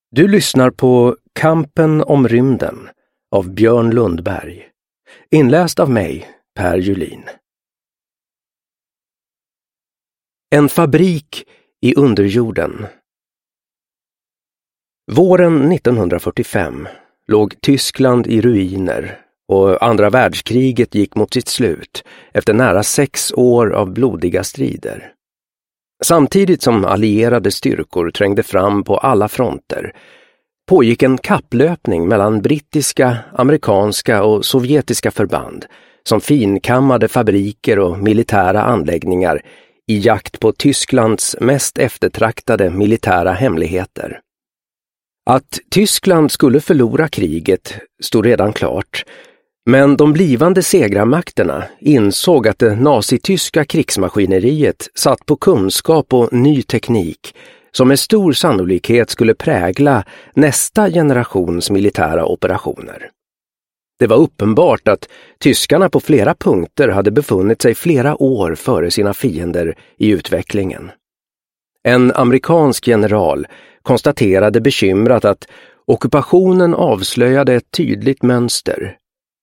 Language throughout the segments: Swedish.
Du lyssnar på Kampen om rymden av Björn Lundberg. Inläst av mig, Per Julin. En fabrik i underjorden. Våren 1945 låg Tyskland i ruiner och andra världskriget gick mot sitt slut efter nära 6 år av blodiga strider. Samtidigt som allierade styrkor trängde fram på alla fronter pågick en kapplöpning mellan brittiska, amerikanska och sovjetiska förband som finkammade fabriker och militära anläggningar i jakt på Tysklands mest eftertraktade militära hemligheter. Att Tyskland skulle förlora kriget stod redan klart, men de blivande segrarmakterna insåg att det nazityska krigsmaskineriet satt på kunskap och ny teknik som med stor sannolikhet skulle prägla nästa generations militära operationer. Det var uppenbart att tyskarna på flera punkter hade befunnit sig flera år före sina fiender i utvecklingen. En amerikansk general konstaterade bekymrat att ockupationen avslöjade ett tydligt mönster.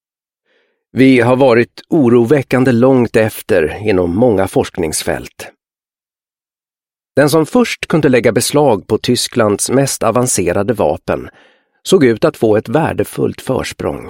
Vi har varit oroväckande långt efter inom många forskningsfält. Den som först kunde lägga beslag på Tysklands mest avancerade vapen såg ut att få ett värdefullt försprång.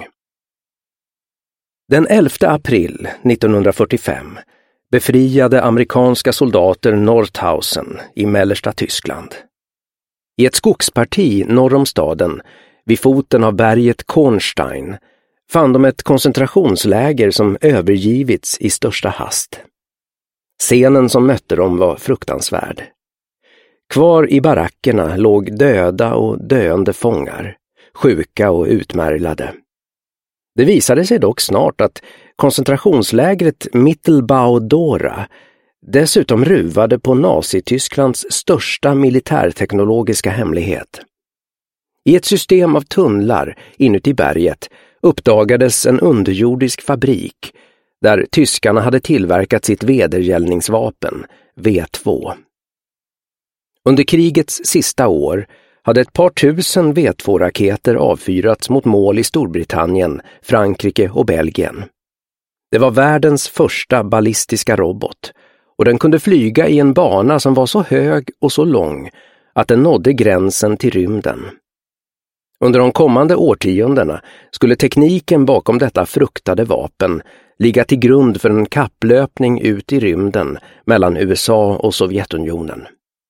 Den 11 april 1945 befriade amerikanska soldater Nordhausen i mellersta Tyskland. I ett skogsparti norr om staden, vid foten av berget Kornstein, fann de ett koncentrationsläger som övergivits i största hast. Scenen som mötte dem var fruktansvärd. Kvar i barackerna låg döda och döende fångar, sjuka och utmärglade. Det visade sig dock snart att koncentrationslägret Mittelbau-Dora dessutom ruvade på Nazitysklands största militärteknologiska hemlighet. I ett system av tunnlar inuti berget uppdagades en underjordisk fabrik där tyskarna hade tillverkat sitt vedergällningsvapen, V2. Under krigets sista år hade ett par tusen V2-raketer avfyrats mot mål i Storbritannien, Frankrike och Belgien. Det var världens första ballistiska robot och den kunde flyga i en bana som var så hög och så lång att den nådde gränsen till rymden. Under de kommande årtiondena skulle tekniken bakom detta fruktade vapen ligga till grund för en kapplöpning ut i rymden mellan USA och Sovjetunionen.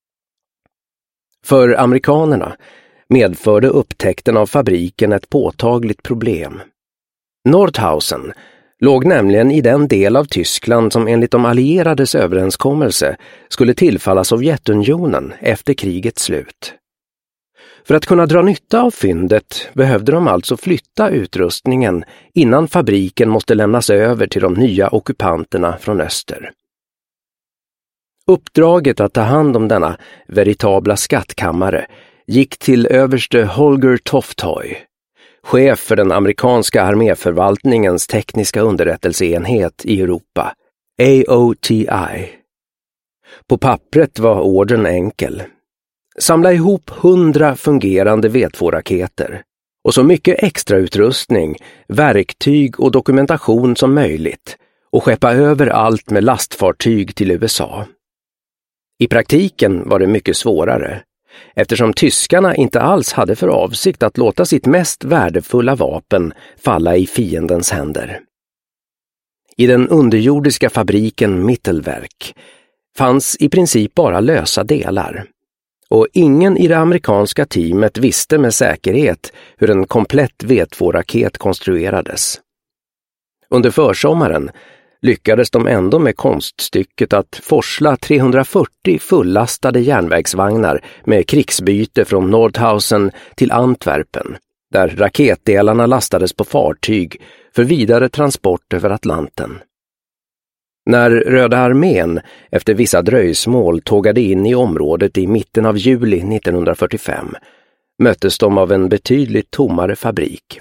För amerikanerna medförde upptäckten av fabriken ett påtagligt problem. Nordhausen låg nämligen i den del av Tyskland som enligt de allierades överenskommelse skulle tillfalla Sovjetunionen efter krigets slut. För att kunna dra nytta av fyndet behövde de alltså flytta utrustningen innan fabriken måste lämnas över till de nya ockupanterna från öster. Uppdraget att ta hand om denna veritabla skattkammare gick till överste Holger Toftoy, chef för den amerikanska arméförvaltningens tekniska underrättelseenhet i Europa, AOTI. På pappret var ordern enkel. Samla ihop 100 fungerande V2-raketer och så mycket extrautrustning, verktyg och dokumentation som möjligt och skeppa över allt med lastfartyg till USA. I praktiken var det mycket svårare, eftersom tyskarna inte alls hade för avsikt att låta sitt mest värdefulla vapen falla i fiendens händer. I den underjordiska fabriken Mittelwerk fanns i princip bara lösa delar, och ingen i det amerikanska teamet visste med säkerhet hur en komplett V2-raket konstruerades. Under försommaren lyckades de ändå med konststycket att forsla 340 fullastade järnvägsvagnar med krigsbyte från Nordhausen till Antwerpen, där raketdelarna lastades på fartyg för vidare transport över Atlanten. När Röda armén efter vissa dröjsmål tågade in i området i mitten av juli 1945 möttes de av en betydligt tommare fabrik.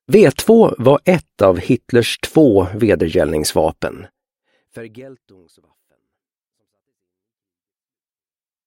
V2 var ett av Hitlers 2 vedergällningsvapen. Vergeltungswaffen.